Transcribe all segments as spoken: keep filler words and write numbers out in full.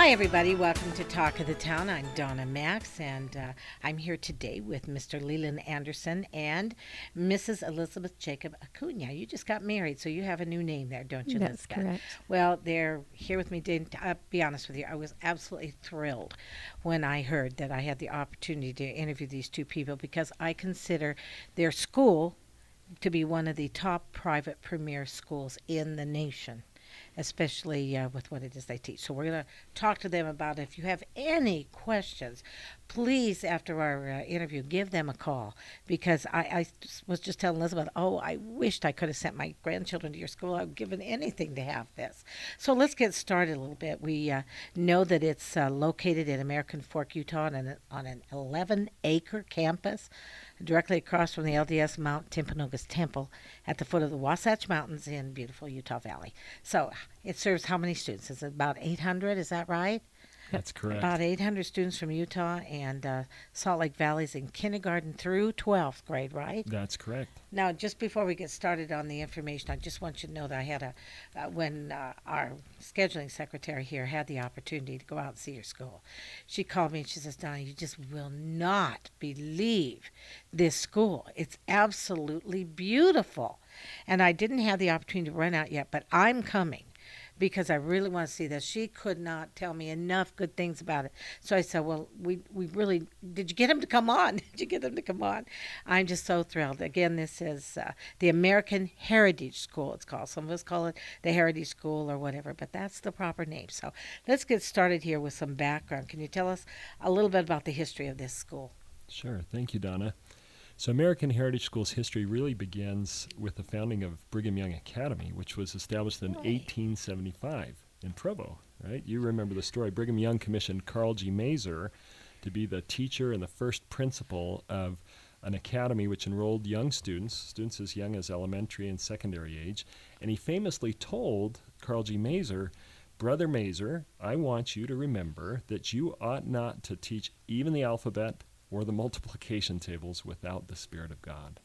Hi, everybody. Welcome to Talk of the Town. I'm Donna Max, and uh, I'm here today with Mister Leland Anderson and Missus Elizabeth Jacob Acuna. You just got married, so you have a new name there, don't you, That's Elizabeth? correct. Well, they're here with me. Didn't I'll be honest with you, I was absolutely thrilled when I heard that I had the opportunity to interview these two people because I consider their school to be one of the top private premier schools in the nation, especially uh, with what it is they teach. So we're going to talk to them about it. If you have any questions, please, after our uh, interview, give them a call because I, I s- was just telling Elizabeth, oh, I wished I could have sent my grandchildren to your school. I would give anything to have this. So let's get started a little bit. We uh, know that it's uh, located in American Fork, Utah, on an, on an eleven acre campus directly across from the L D S Mount Timpanogos Temple at the foot of the Wasatch Mountains in beautiful Utah Valley. So it serves how many students? Is it about eight hundred? Is that right? That's About correct. eight hundred students from Utah and uh, Salt Lake Valley's in kindergarten through twelfth grade, right? That's correct. Now, just before we get started on the information, I just want you to know that I had a, uh, when uh, our scheduling secretary here had the opportunity to go out and see your school, she called me and she says, Donna, you just will not believe this school. It's absolutely beautiful. And I didn't have the opportunity to run out yet, but I'm coming because I really want to see this. She could not tell me enough good things about it. So I said, well, we, we really, did you get him to come on? Did you get him to come on? I'm just so thrilled. Again, this is uh, the American Heritage School, it's called. Some of us call it the Heritage School or whatever, but that's the proper name. So let's get started here with some background. Can you tell us a little bit about the history of this school? Sure. Thank you, Donna. So American Heritage School's history really begins with the founding of Brigham Young Academy, which was established in Right. eighteen seventy-five in Provo, right? You remember the story. Brigham Young commissioned Carl G. Mazer to be the teacher and the first principal of an academy which enrolled young students, students as young as elementary and secondary age. And he famously told Carl G. Mazer, Brother Mazer, I want you to remember that you ought not to teach even the alphabet or the multiplication tables without the Spirit of God.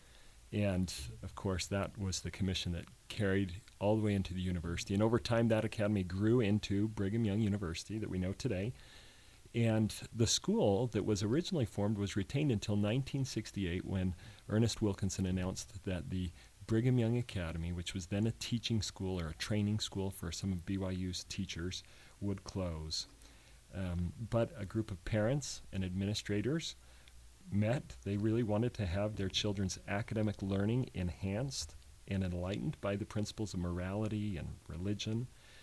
And, of course, that was the commission that carried all the way into the university. And over time, that academy grew into Brigham Young University that we know today. And the school that was originally formed was retained until nineteen sixty-eight when Ernest Wilkinson announced that the Brigham Young Academy, which was then a teaching school or a training school for some of B Y U's teachers, would close. Um, but a group of parents and administrators met. They really wanted to have their children's academic learning enhanced and enlightened by the principles of morality and religion.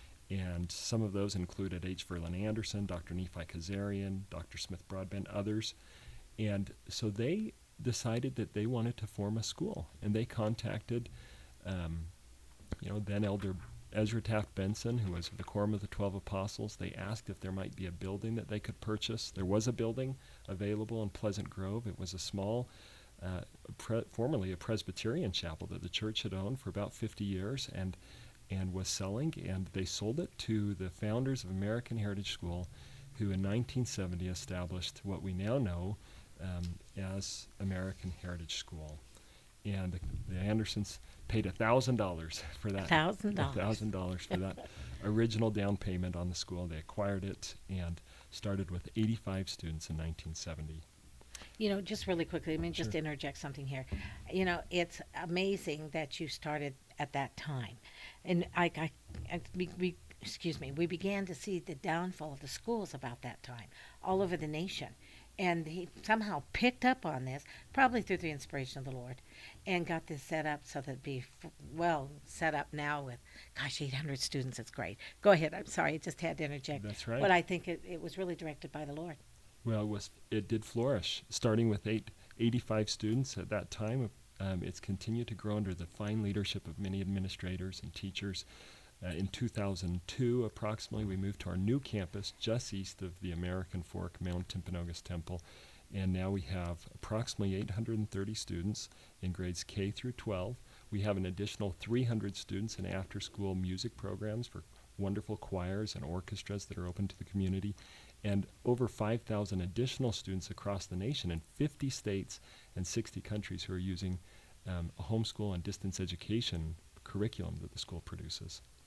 And some of those included H. Verlin Anderson, Doctor Nephi Kazarian, Doctor Smith Broadbent, others. And so they decided that they wanted to form a school. And they contacted, um, you know, then Elder Ezra Taft Benson, who was the Quorum of the Twelve Apostles. They asked if there might be a building that they could purchase. There was a building available in Pleasant Grove. It was a small, uh, pre- formerly a Presbyterian chapel that the church had owned for about fifty years and and was selling. And they sold it to the founders of American Heritage School, who in nineteen seventy established what we now know um, as American Heritage School. And the, the Andersons paid a thousand dollars for that. Thousand A dollars. thousand dollars for that original down payment on the school. They acquired it and started with eighty-five students in nineteen seventy. You know, just really quickly, let me just Sure. interject something here. You know, it's amazing that you started at that time. And I, I, I we, we, excuse me, we began to see the downfall of the schools about that time all over the nation. And he somehow picked up on this, probably through the inspiration of the Lord, and got this set up so that it'd be f- well set up now with, gosh, eight hundred students. It's great. Go ahead. I'm sorry. I just had to interject. That's right. But I think it, it was really directed by the Lord. Well, it was it did flourish, starting with eight, eighty-five students at that time. Um, it's continued to grow under the fine leadership of many administrators and teachers. Uh, in two thousand two, approximately, we moved to our new campus just east of the American Fork Mount Timpanogos Temple, and now we have approximately eight hundred thirty students in grades K through twelve. We have an additional three hundred students in after-school music programs for wonderful choirs and orchestras that are open to the community, and over five thousand additional students across the nation in fifty states and sixty countries who are using um, a homeschool and distance education curriculum that the school produces.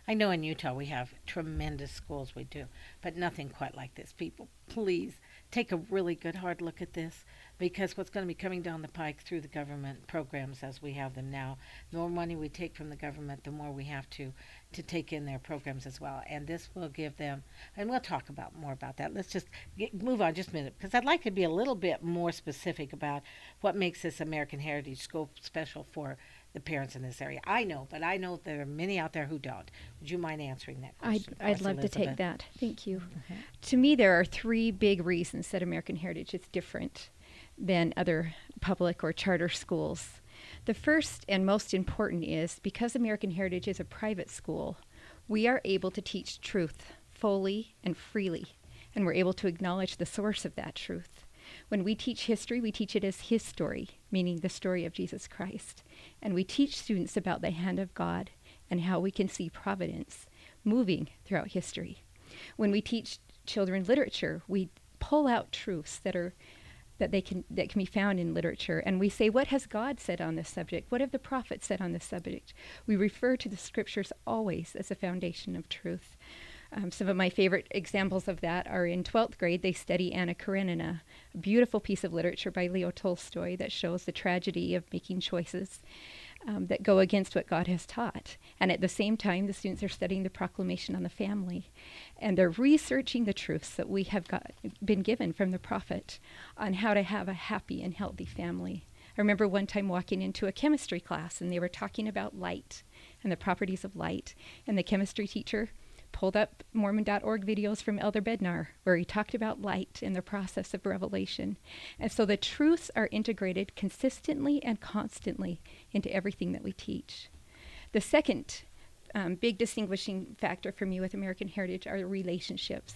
I know in Utah we have tremendous schools, we do, but nothing quite like this. People, please take a really good hard look at this, because what's going to be coming down the pike through the government programs as we have them now, the more money we take from the government, the more we have to to take in their programs as well. And this will give them, and we'll talk about more about that. Let's just get, move on just a minute, because I'd like to be a little bit more specific about what makes this American Heritage School special for the parents in this area. I know, but I know there are many out there who don't. Would you mind answering that I'd, question? I'd for us, love to take Elizabeth? that. Thank you. Okay. To me, there are three big reasons that American Heritage is different than other public or charter schools. The first and most important is because American Heritage is a private school, we are able to teach truth fully and freely, and we're able to acknowledge the source of that truth. When we teach history, we teach it as his story, meaning the story of Jesus Christ. And we teach students about the hand of God and how we can see providence moving throughout history. When we teach children literature, we pull out truths that are that they can that can be found in literature, and we say, what has God said on this subject? What have the prophets said on this subject? We refer to the scriptures always as a foundation of truth. Um, some of my favorite examples of that are in twelfth grade, they study Anna Karenina, a beautiful piece of literature by Leo Tolstoy that shows the tragedy of making choices um, that go against what God has taught. And at the same time, the students are studying the Proclamation on the Family, and they're researching the truths that we have got, been given from the prophet on how to have a happy and healthy family. I remember one time walking into a chemistry class, and they were talking about light and the properties of light, and the chemistry teacher pulled up Mormon dot org videos from Elder Bednar, where he talked about light and the process of revelation. And so the truths are integrated consistently and constantly into everything that we teach. The second um, big distinguishing factor for me with American Heritage are the relationships.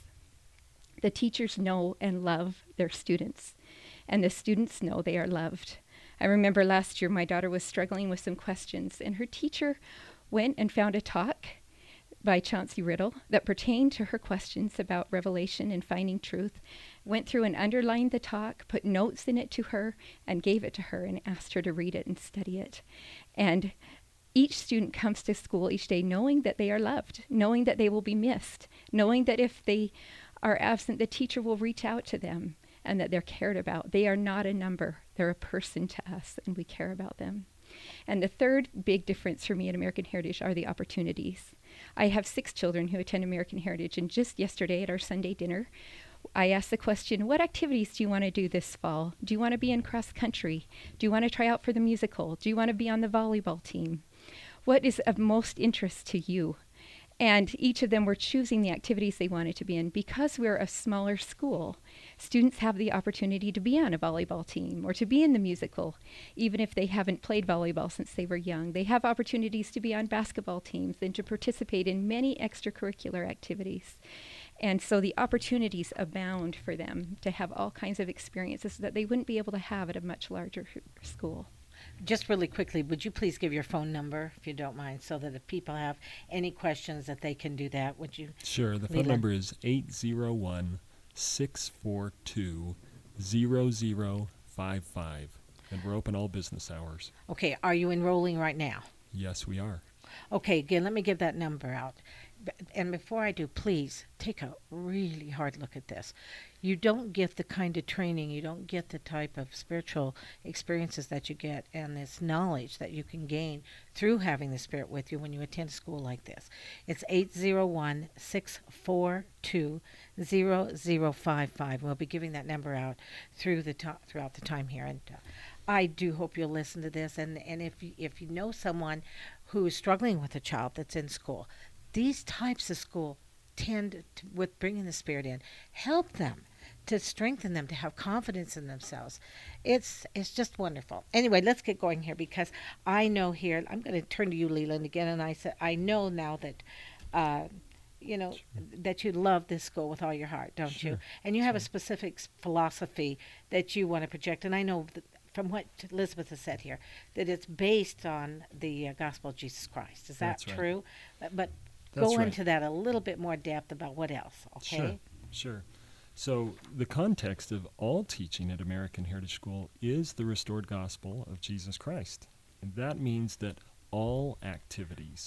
The teachers know and love their students, and the students know they are loved. I remember last year my daughter was struggling with some questions, and her teacher went and found a talk by Chauncey Riddle that pertained to her questions about revelation and finding truth, went through and underlined the talk, put notes in it to her, and gave it to her and asked her to read it and study it. And each student comes to school each day knowing that they are loved, knowing that they will be missed, knowing that if they are absent, the teacher will reach out to them and that they're cared about. They are not a number. They're a person to us, and we care about them. And the third big difference for me at American Heritage are the opportunities. I have six children who attend American Heritage, and just yesterday at our Sunday dinner, I asked the question, what activities do you want to do this fall? Do you want to be in cross country? Do you want to try out for the musical? Do you want to be on the volleyball team? What is of most interest to you? And each of them were choosing the activities they wanted to be in. Because we're a smaller school, students have the opportunity to be on a volleyball team or to be in the musical, even if they haven't played volleyball since they were young. They have opportunities to be on basketball teams and to participate in many extracurricular activities. And so the opportunities abound for them to have all kinds of experiences that they wouldn't be able to have at a much larger school. Just really quickly, would you please give your phone number, if you don't mind, so that if people have any questions that they can do that? Would you? Sure. The phone Leland? number is eight zero one, six four two, zero zero five five, and we're open all business hours. Okay, are you enrolling right now? Yes, we are. Okay, again, let me give that number out. B- And before I do, please take a really hard look at this. You don't get the kind of training, you don't get the type of spiritual experiences that you get and this knowledge that you can gain through having the Spirit with you when you attend a school like this. It's eight zero one, six four two, zero zero five five. We'll be giving that number out through the to- throughout the time here. And uh, I do hope you'll listen to this. And, and if, you, if you know someone who is struggling with a child that's in school, these types of school tend to, with bringing the Spirit in, help them to strengthen them, to have confidence in themselves. It's it's just wonderful. Anyway, let's get going here, because I know here, I'm going to turn to you, Leland, again, and I said, I know now that, uh, you know, Sure. that you love this school with all your heart, don't you? Sure. And you have a Sure. specific s- philosophy that you want to project, and I know that from what Elizabeth has said here, that it's based on the uh, gospel of Jesus Christ. Is that That's right. true? Uh, But That's go right. into that a little bit more depth about what else, okay? Sure, sure. So the context of all teaching at American Heritage School is the restored gospel of Jesus Christ. And that means that all activities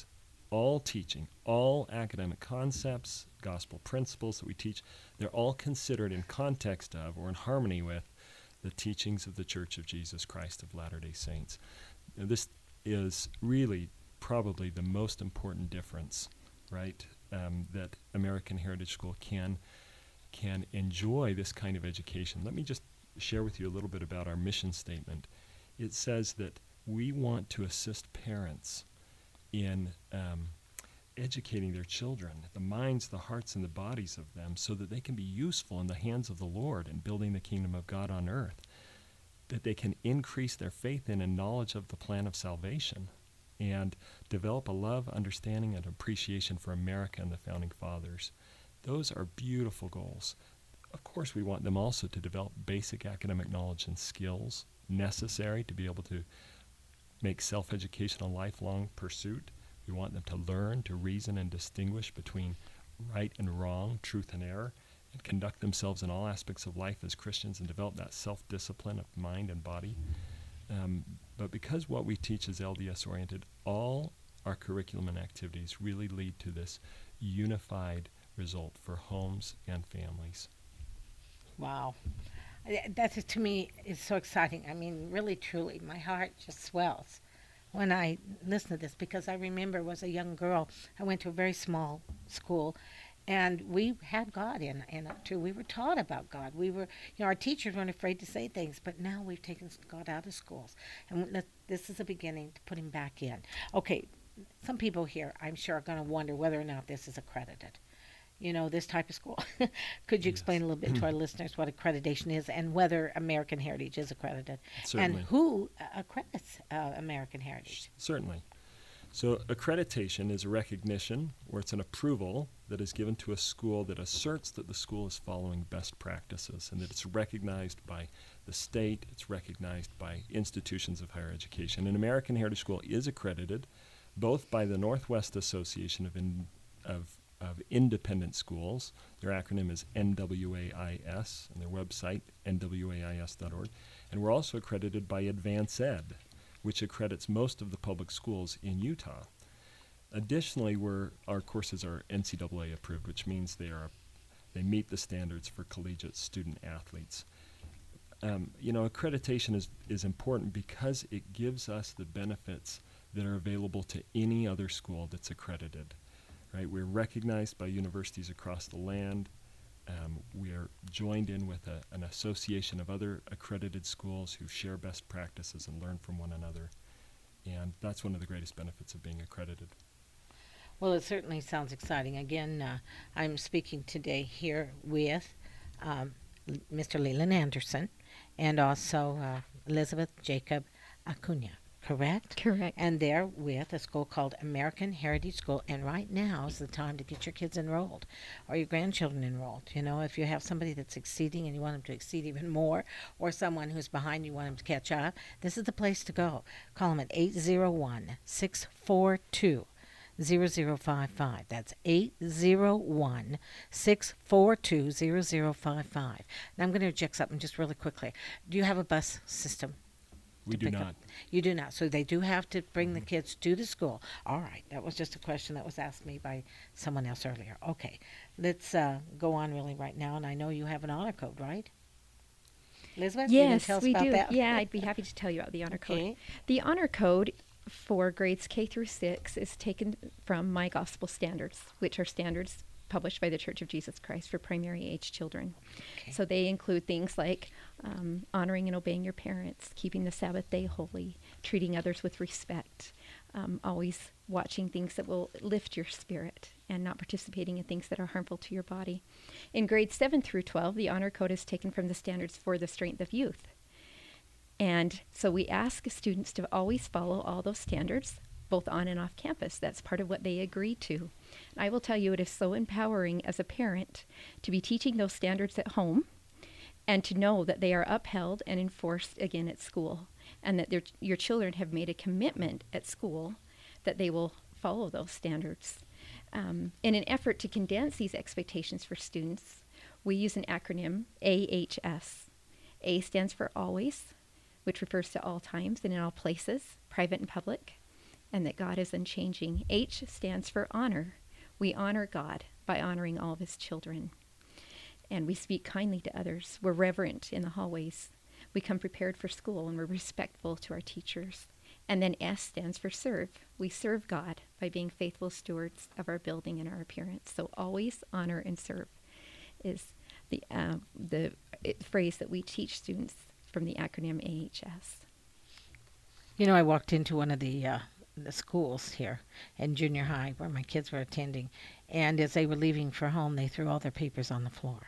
all teaching, all academic concepts, gospel principles that we teach, they're all considered in context of or in harmony with the teachings of the Church of Jesus Christ of Latter-day Saints. Now, this is really probably the most important difference, right, um, that American Heritage School can can enjoy this kind of education. Let me just share with you a little bit about our mission statement. It says that we want to assist parents in um, educating their children, the minds, the hearts, and the bodies of them, so that they can be useful in the hands of the Lord in building the kingdom of God on earth, that they can increase their faith in and knowledge of the plan of salvation, and develop a love, understanding, and appreciation for America and the Founding Fathers. Those are beautiful goals. Of course, we want them also to develop basic academic knowledge and skills necessary to be able to make self-education a lifelong pursuit. We want them to learn, to reason, and distinguish between right and wrong, truth and error, and conduct themselves in all aspects of life as Christians and develop that self-discipline of mind and body. Um, but because what we teach is L D S-oriented, all our curriculum and activities really lead to this unified result for homes and families. Wow. That is, to me, is so exciting. I mean, really, truly, my heart just swells when I listen to this, because I remember as a young girl, I went to a very small school, and we had God in, in it too. We were taught about God. We were, you know, our teachers weren't afraid to say things, but now we've taken God out of schools. And this is a beginning to put him back in. Okay, some people here, I'm sure, are going to wonder whether or not this is accredited. You know, this type of school. Could you Yes. explain a little bit to our listeners what accreditation is and whether American Heritage is accredited? Certainly. And who uh, accredits uh, American Heritage? Certainly. So accreditation is a recognition, or it's an approval that is given to a school that asserts that the school is following best practices and that it's recognized by the state, it's recognized by institutions of higher education. An American Heritage School is accredited both by the Northwest Association of, in, of, of Independent Schools. Their acronym is N W A I S, and their website, N W A I S dot org. And we're also accredited by Advance Ed, which accredits most of the public schools in Utah. Additionally, we're, our courses are N C double A approved, which means they are they meet the standards for collegiate student athletes. Um, you know, accreditation is, is important because it gives us the benefits that are available to any other school that's accredited. Right? We're recognized by universities across the land. Um, we are joined in with a, an association of other accredited schools who share best practices and learn from one another. And that's one of the greatest benefits of being accredited. Well, it certainly sounds exciting. Again, uh, I'm speaking today here with um, L- Mister Leland Anderson and also uh, Elizabeth Jacob Acuna, correct? Correct. And they're with a school called American Heritage School. And right now is the time to get your kids enrolled or your grandchildren enrolled. You know, if you have somebody that's exceeding and you want them to exceed even more, or someone who's behind you want them to catch up, this is the place to go. Call them at eight zero one, six four two, zero zero five five. That's eight zero one, six four two, zero zero five five. And I'm going to inject something just really quickly. Do you have a bus system? We to do pick up? not. You do not. So they do have to bring the kids to the school. All right. That was just a question that was asked me by someone else earlier. Okay. Let's uh, go on really right now. And I know you have an honor code, right? Elizabeth, you gonna Yes, tell us we about do. that? Yeah, I'd be happy to tell you about the honor code. Okay. The honor code for grades K through six is taken from My Gospel Standards, which are standards published by the Church of Jesus Christ for primary age children. Okay. So they include things like um, honoring and obeying your parents, keeping the Sabbath day holy, treating others with respect, um, always watching things that will lift your spirit, and not participating in things that are harmful to your body. In grades seven through twelve, the honor code is taken from the standards for the strength of youth. And so we ask students to always follow all those standards, both on and off campus. That's part of what they agree to. And I will tell you, it is so empowering as a parent to be teaching those standards at home and to know that they are upheld and enforced again at school, and that their, your children have made a commitment at school that they will follow those standards. Um, in an effort to condense these expectations for students, we use an acronym, A H S. A stands for always, which refers to all times and in all places, private and public. and that God is unchanging. H stands for honor. We honor God by honoring all of his children. And we speak kindly to others. We're reverent in the hallways. We come prepared for school, and we're respectful to our teachers. And then S stands for serve. We serve God by being faithful stewards of our building and our appearance. So always honor and serve is the uh, the it, phrase that we teach students from the acronym A H S. You know, I walked into one of the uh, the schools here in junior high where my kids were attending, and as they were leaving for home, they threw all their papers on the floor.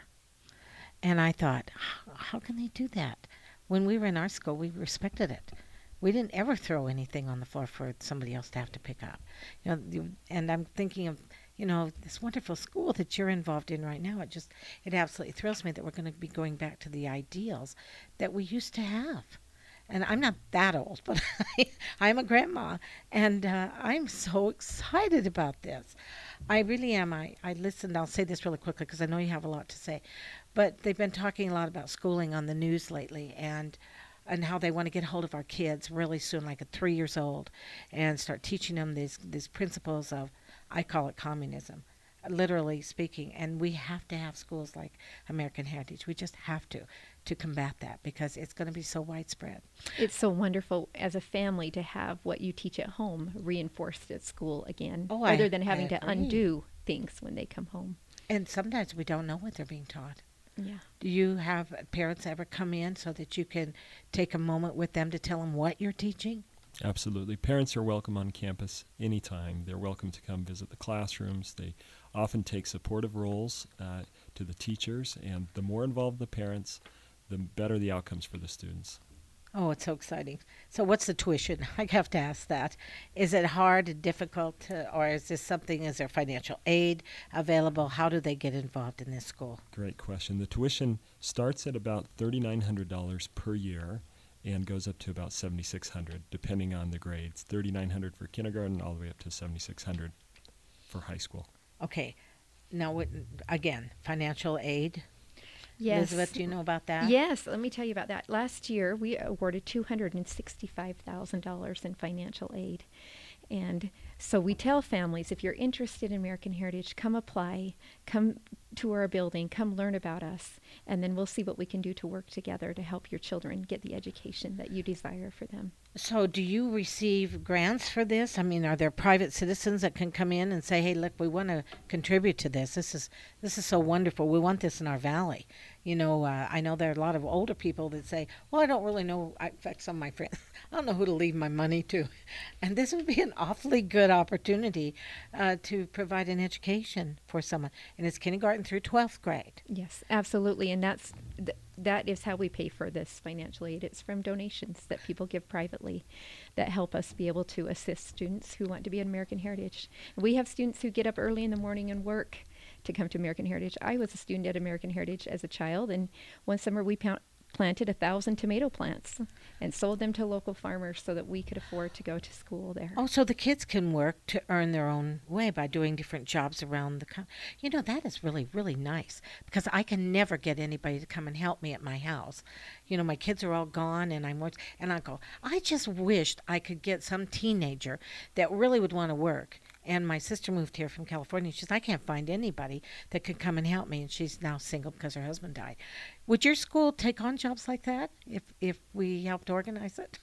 And I thought, how, how can they do that? When we were in our school, we respected it. We didn't ever throw anything on the floor for somebody else to have to pick up. You know, you, and I'm thinking of, you know, this wonderful school that you're involved in right now. It just, it absolutely thrills me that we're going to be going back to the ideals that we used to have. And I'm not that old, but I, I'm a grandma, and uh, I'm so excited about this. I really am. I, I listened. I'll say this really quickly because I know you have a lot to say. But they've been talking a lot about schooling on the news lately, and and how they want to get hold of our kids really soon, like at three years old, and start teaching them these these principles of, I call it communism, literally speaking. And we have to have schools like American Heritage. We just have to, to combat that because it's going to be so widespread. It's so wonderful as a family to have what you teach at home reinforced at school again, Oh, rather I- than having I to agree. undo things when they come home. And sometimes we don't know what they're being taught. Yeah. Do you have parents ever come in so that you can take a moment with them to tell them what you're teaching? Absolutely. Parents are welcome on campus anytime. They're welcome to come visit the classrooms. They often take supportive roles uh, to the teachers, and the more involved the parents, the better the outcomes for the students. Oh, it's so exciting. So what's the tuition? I have to ask that. Is it hard and difficult, to, or is this something, is there financial aid available? How do they get involved in this school? Great question. The tuition starts at about three thousand nine hundred dollars per year and goes up to about seven thousand six hundred dollars depending on the grades. three thousand nine hundred dollars for kindergarten all the way up to seven thousand six hundred dollars for high school. Okay. Now, what, again, financial aid? Yes. Elizabeth, do you know about that? Yes, let me tell you about that. Last year, we awarded two hundred sixty-five thousand dollars in financial aid. And so we tell families, if you're interested in American Heritage, come apply, come tour our building, come learn about us, and then we'll see what we can do to work together to help your children get the education that you desire for them. So do you receive grants for this? I mean, are there private citizens that can come in and say, hey, look, we want to contribute to this. This is this is so wonderful. We want this in our valley. You know, uh, I know there are a lot of older people that say, well, I don't really know. I, in fact, some of my friends, I don't know who to leave my money to. And this would be an awfully good opportunity uh, to provide an education for someone. And it's kindergarten through twelfth grade. Yes, absolutely. And that's th- that is how we pay for this financial aid. It's from donations that people give privately that help us be able to assist students who want to be at American Heritage. We have students who get up early in the morning and work to come to American Heritage. I was a student at American Heritage as a child, and one summer we pa- planted a thousand tomato plants and sold them to local farmers so that we could afford to go to school there. Oh, so the kids can work to earn their own way by doing different jobs around the country. You know, that is really, really nice because I can never get anybody to come and help me at my house. You know, my kids are all gone and I'm work- and I go, I just wished I could get some teenager that really would want to work. And my sister moved here from California. She says, I can't find anybody that could come and help me. And she's now single because her husband died. Would your school take on jobs like that if, if we helped organize it?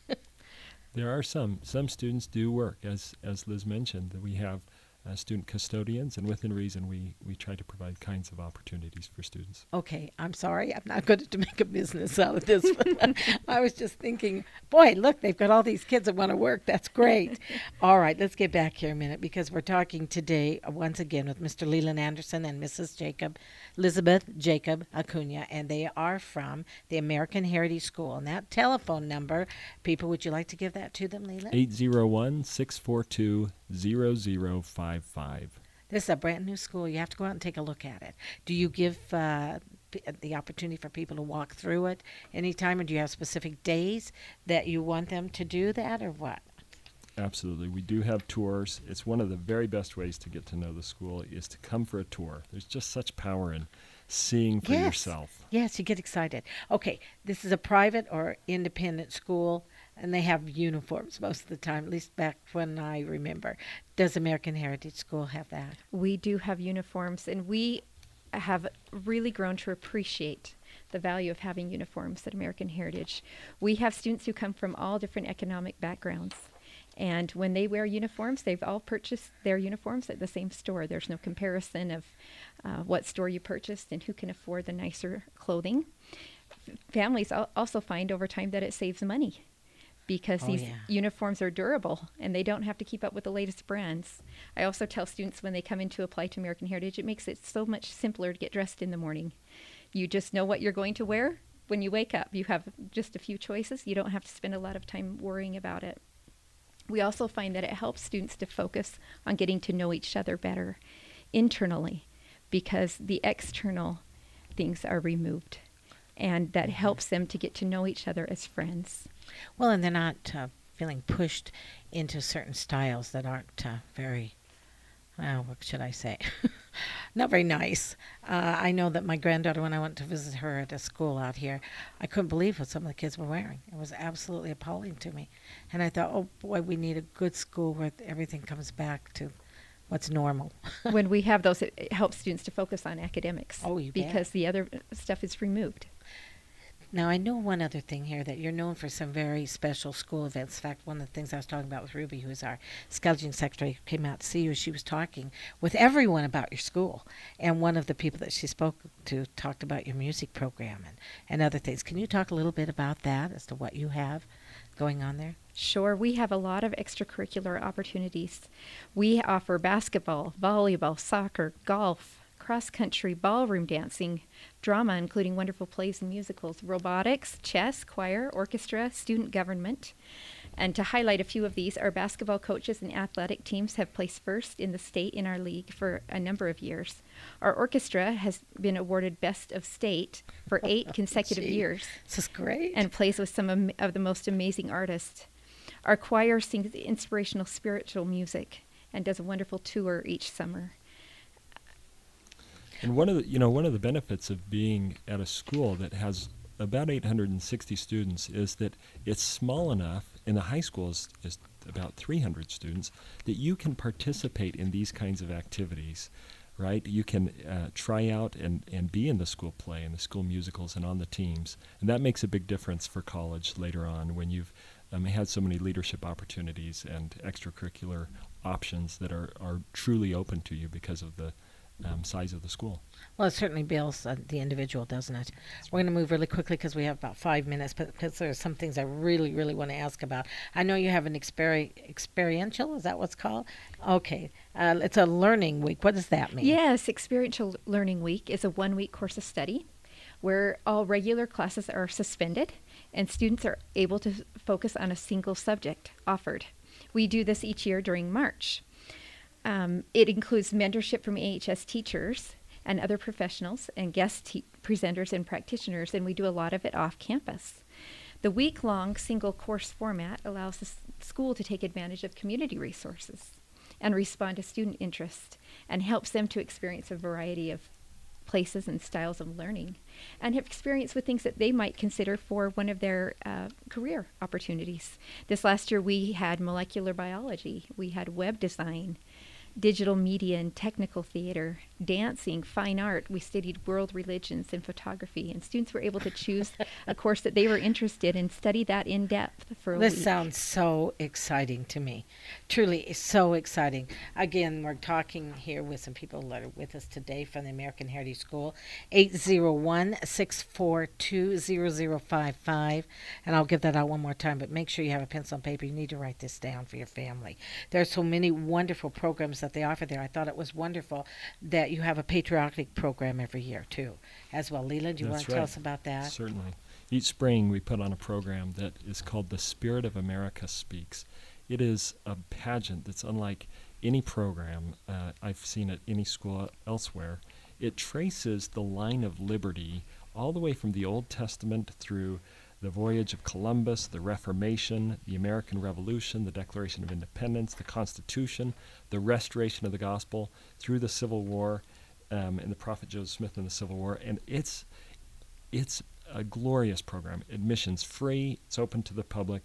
There are some. Some students do work, as as Liz mentioned, that we have uh, student custodians, and within reason, we, we try to provide kinds of opportunities for students. Okay, I'm sorry. I'm not going to make a business out of this one. I was just thinking, boy, look, they've got all these kids that want to work. That's great. All right, let's get back here a minute because we're talking today uh, once again with Mister Leland Anderson and Missus Jacob, Elizabeth Jacob Acuna, and they are from the American Heritage School. And that telephone number, people, would you like to give that to them, Leland? eight zero one, six four two, zero zero five five. This is a brand new school. You have to go out and take a look at it. Do you give uh, p- the opportunity for people to walk through it anytime, or do you have specific days that you want them to do that, or what? Absolutely. We do have tours. It's one of the very best ways to get to know the school is to come for a tour. There's just such power in seeing for Yes. yourself. Yes, you get excited. Okay, this is a private or independent school. and they have uniforms most of the time, at least back when I remember. Does American Heritage School have that? We do have uniforms, and we have really grown to appreciate the value of having uniforms at American Heritage. We have students who come from all different economic backgrounds, and when they wear uniforms, they've all purchased their uniforms at the same store. There's no comparison of uh, what store you purchased and who can afford the nicer clothing. F- families al- also find over time that it saves money, because Oh, these yeah. uniforms are durable and they don't have to keep up with the latest brands. I also tell students when they come in to apply to American Heritage, it makes it so much simpler to get dressed in the morning. You just know what you're going to wear when you wake up. You have just a few choices. You don't have to spend a lot of time worrying about it. We also find that it helps students to focus on getting to know each other better internally, because the external things are removed, and that helps them to get to know each other as friends. Well, and they're not uh, feeling pushed into certain styles that aren't uh, very, well, what should I say? Not very nice. Uh, I know that my granddaughter, when I went to visit her at a school out here, I couldn't believe what some of the kids were wearing. It was absolutely appalling to me. And I thought, oh boy, we need a good school where everything comes back to what's normal. When we have those, it, it helps students to focus on academics. Oh, you bet. Because the other stuff is removed. Now, I know one other thing here, that you're known for some very special school events. In fact, one of the things I was talking about with Ruby, who is our scheduling secretary, who came out to see you, she was talking with everyone about your school. And one of the people that she spoke to talked about your music program and, and other things. Can you talk a little bit about that, as to what you have going on there? Sure, we have a lot of extracurricular opportunities. We offer basketball, volleyball, soccer, golf, cross-country, ballroom dancing, drama, including wonderful plays and musicals, robotics, chess, choir, orchestra, student government. And to highlight a few of these, our basketball coaches and athletic teams have placed first in the state in our league for a number of years. Our orchestra has been awarded Best of State for eight consecutive Gee, years. This is great. And plays with some am- of the most amazing artists. Our choir sings inspirational spiritual music and does a wonderful tour each summer. And one of the, you know, one of the benefits of being at a school that has about eight hundred sixty students is that it's small enough, and the high school is, is about three hundred students, that you can participate in these kinds of activities, right? You can uh, try out and, and be in the school play and the school musicals and on the teams. And that makes a big difference for college later on, when you've um, had so many leadership opportunities and extracurricular options that are, are truly open to you because of the Um, size of the school. Well, it certainly builds uh, the individual, doesn't it? We're going to move really quickly because we have about five minutes, but because there are some things I really, really want to ask about. I know you have an experi- experiential, is that what's called? Okay. Uh, it's a learning week. What does that mean? Yes, Experiential Learning Week is a one-week course of study where all regular classes are suspended and students are able to f- focus on a single subject offered. We do this each year during March. Um, it includes mentorship from A H S teachers and other professionals and guest te- presenters and practitioners, and we do a lot of it off campus. The week-long single course format allows the s- school to take advantage of community resources and respond to student interest, and helps them to experience a variety of places and styles of learning, and have experience with things that they might consider for one of their uh, career opportunities. This last year we had molecular biology, we had web design, digital media and technical theater, dancing, fine art. We studied world religions and photography, and students were able to choose a course that they were interested in, study that in depth for a This week. sounds so exciting to me. Truly, it's so exciting. Again, we're talking here with some people that are with us today from the American Heritage School, eight zero one, six four two, zero zero five five. And I'll give that out one more time, but make sure you have a pencil and paper. You need to write this down for your family. There are so many wonderful programs that they offer there. I thought it was wonderful that you have a patriotic program every year, too, as well. Leland, do you want That's to tell right. us about that? Certainly. Each spring we put on a program that is called The Spirit of America Speaks. It is a pageant that's unlike any program uh, I've seen at any school elsewhere. It traces the line of liberty all the way from the Old Testament through the voyage of Columbus, the Reformation, the American Revolution, the Declaration of Independence, the Constitution, the restoration of the gospel, through the Civil War, um, and the prophet Joseph Smith in the Civil War. And it's it's a glorious program. Admission's free. It's open to the public.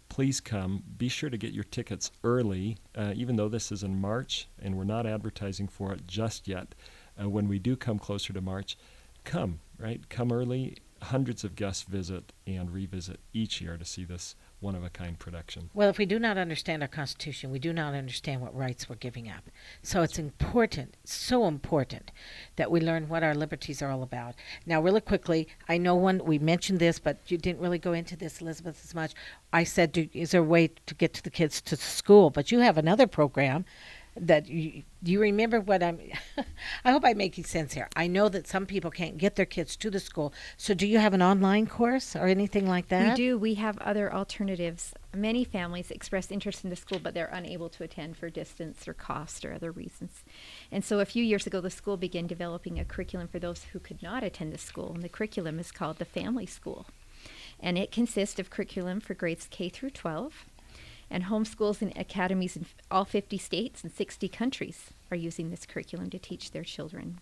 please come. Be sure to get your tickets early, uh, even though this is in March and we're not advertising for it just yet. Uh, when we do come closer to March, come, right? Come early. Hundreds of guests visit and revisit each year to see this one-of-a-kind production. Well, if we do not understand our Constitution, we do not understand what rights we're giving up. So it's important, so important, that we learn what our liberties are all about. Now, really quickly, I know one, we mentioned this, but you didn't really go into this, Elizabeth, as much. I said, do, is there a way to get to the kids to school? But you have another program that you, do you remember what I'm, I hope I'm making sense here. I know that some people can't get their kids to the school. So do you have an online course or anything like that? We do. We have other alternatives. Many families express interest in the school, but they're unable to attend for distance or cost or other reasons. And so a few years ago, the school began developing a curriculum for those who could not attend the school. And the curriculum is called the Family School. And it consists of curriculum for grades K through twelve. And homeschools and academies in all fifty states and sixty countries are using this curriculum to teach their children.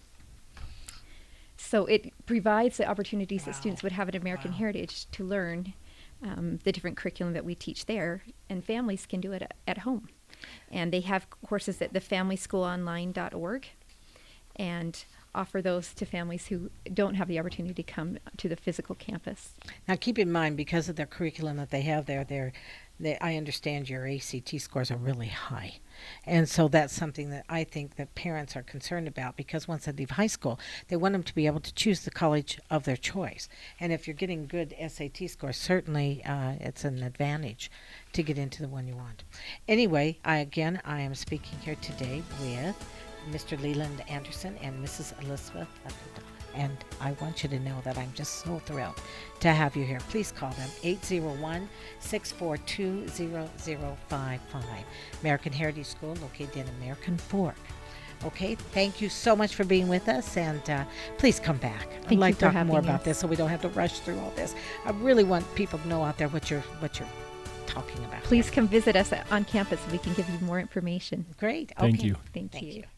So it provides the opportunities wow. that students would have at American wow. Heritage to learn um, the different curriculum that we teach there, and families can do it at, at home. And they have courses at the family school online dot org and offer those to families who don't have the opportunity to come to the physical campus. Now keep in mind, because of the curriculum that they have there, they're They, I understand your A C T scores are really high. And so that's something that I think that parents are concerned about, because once they leave high school, they want them to be able to choose the college of their choice. And if you're getting good S A T scores, certainly uh, it's an advantage to get into the one you want. Anyway, I again, I am speaking here today with Mister Leland Anderson and Missus Elizabeth Atuta. And I want you to know that I'm just so thrilled to have you here. Please call them eight zero one, six four two, zero zero five five. American Heritage School, located in American Fork. Okay, thank you so much for being with us, and uh, please come back. Thank I'd like you for to talk more having about us. this so we don't have to rush through all this. I really want people to know out there what you're what you're talking about. Please come visit us on campus so we can give you more information. Great. Thank okay. you. Thank, Thank you. you.